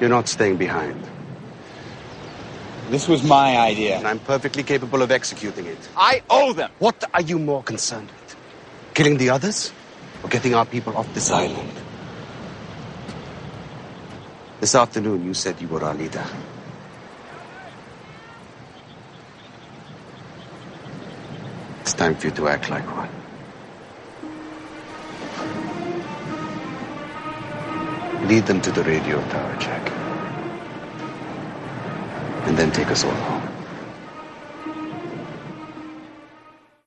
You're not staying behind. This was my idea. And I'm perfectly capable of executing it. I owe them! What are you more concerned with? Killing the others? Or getting our people off this island? This afternoon, you said you were our leader. It's time for you to act like one. Lead them to the radio tower, Jack. And then take us all home.